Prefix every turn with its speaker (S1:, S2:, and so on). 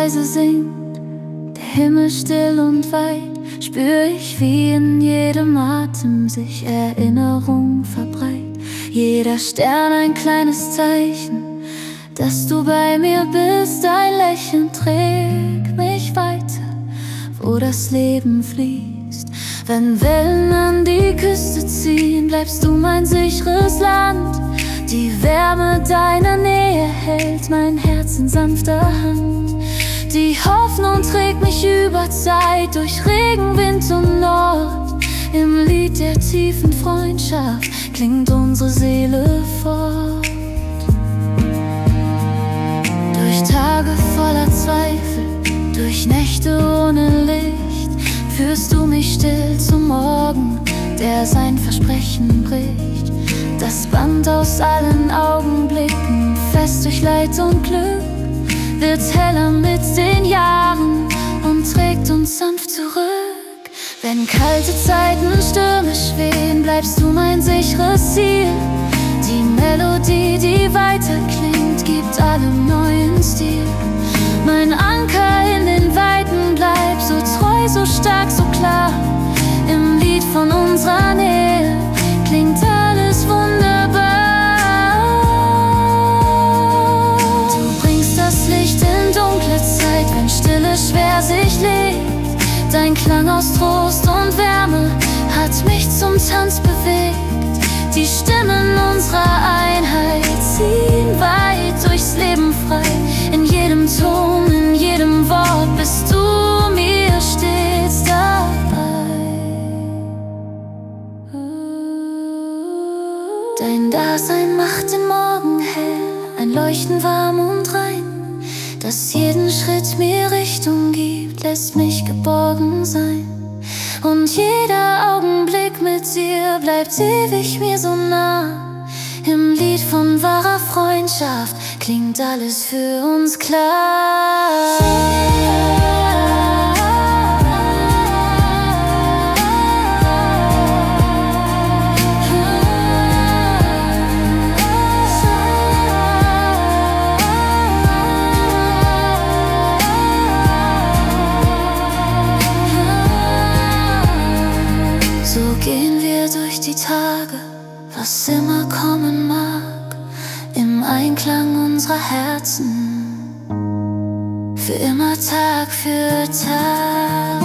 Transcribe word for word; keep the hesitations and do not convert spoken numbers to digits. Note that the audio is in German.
S1: leise singt, der Himmel still und weit, spür ich, wie in jedem Atem sich Erinnerung verbreit. Jeder Stern ein kleines Zeichen, dass du bei mir bist. Ein Lächeln trägt mich weiter, wo das Leben fließt. Wenn Wellen an die Küste ziehen, bleibst du mein sicheres Land. Die Wärme deiner Nähe hält mein Herz in sanfter Hand. Die Hoffnung trägt mich über Zeit, durch Regen, Wind und Nord. Im Lied der tiefen Freundschaft klingt unsere Seele fort. Durch Tage voller Zweifel, durch Nächte ohne Licht, führst du mich still zum Morgen, der sein Versprechen bricht. Das Band aus allen Augenblicken, fest durch Leid und Glück, wird heller mit den Jahren und trägt uns sanft zurück. Wenn kalte Zeiten stürmisch wehen, bleibst du mein sicheres Ziel. Die Melodie, die weiter klingt, gibt allem neuen Stil. Mein Anker in den Weiten bleibt so treu, so stark, so klar. Im Lied von unserer Nähe klingt alles wunderbar. Du bringst das Licht in dunkle Zeit, wenn Stille schwer sich legt. Dein Klang aus Trost und Wärme hat mich zum Tanz bewegt. Die Stimmen unserer Einheit ziehen weit durchs Leben frei. In jedem Ton, in jedem Wort bist du mir stets dabei. Dein Dasein macht den Morgen hell, ein Leuchten warm und rein, das jeden Schritt mir Richtung gibt, lässt mich geborgen sein. Und jeder Augenblick mit dir bleibt ewig mir so nah. Im Lied von wahrer Freundschaft klingt alles für uns klar. So gehen wir durch die Tage, was immer kommen mag, im Einklang unserer Herzen, für immer Tag für Tag.